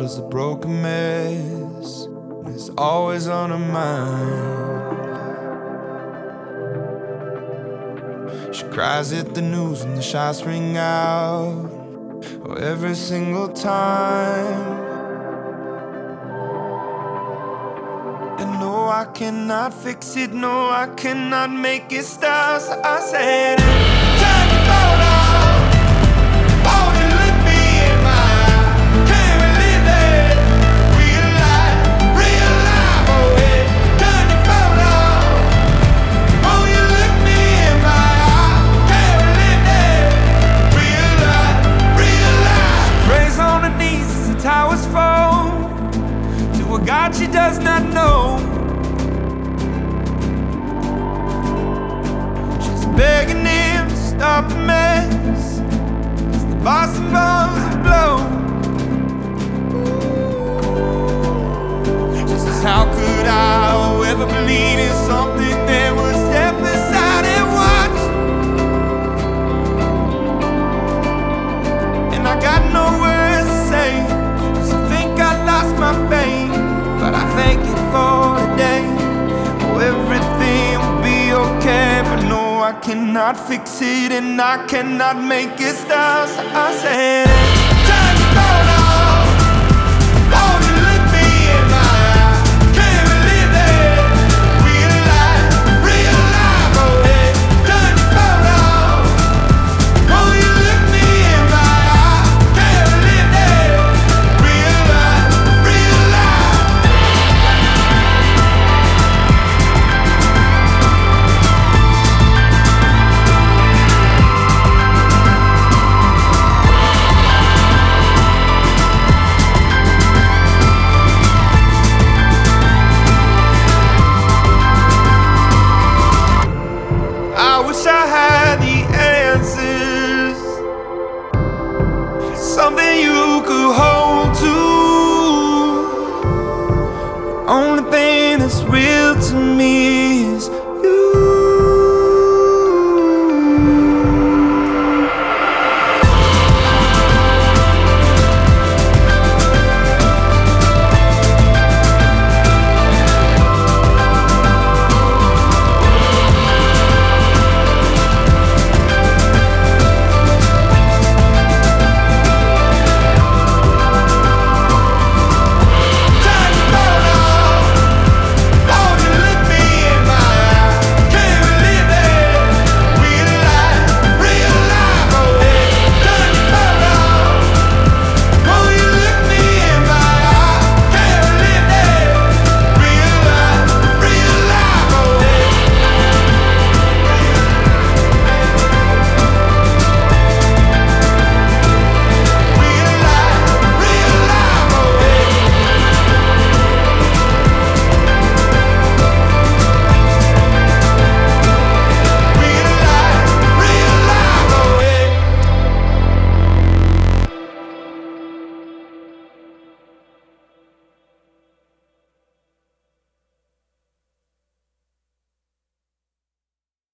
was a broken mess, and it's always on her mind. She cries at the news when the shots ring out, oh, every single time. And no, I cannot fix it, no, I cannot make it stop. So I said, time to fall down. Oh, you look me in my eye. Can't believe it. Real life, oh, yeah. Time to fall down. Oh, you look me in my eye. Can't believe it. Real life. Prays on her knees as the towers fall to a God she does not know. Begging him to stop the mess as the Boston bombs will blow. She says, how could I ever believe in something that would step aside and watch? And I got no words to say, 'cause I think I lost my faith. But I thank you for today. Oh, everything will be okay, but no, I cannot fix it and I cannot make it stop. So I said, time to go now.